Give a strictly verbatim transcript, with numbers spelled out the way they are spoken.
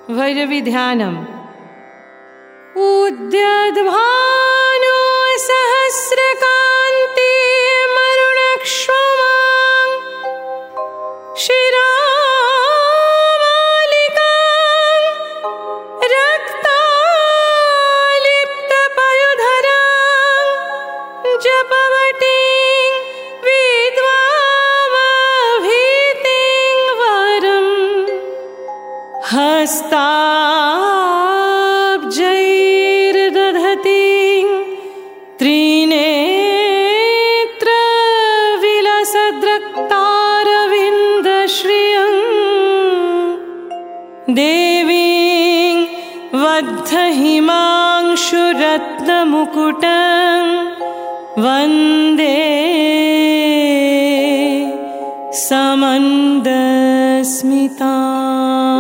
भैरवीध्यानम्। उद्यद्भानु सहस्रकान्ति मरुणक्ष्मां शिरामालिकां रक्तालिप्तपयोधरां जपवटीं विद्वामभीतिं वरम् हस्ताब्जैर्दधतीं त्रिनेत्रविलसद्रक्तारविन्दश्रियं देवीं वद्धहिमांशुरत्नमुकुटं वन्दे समन्दस्मिताम्।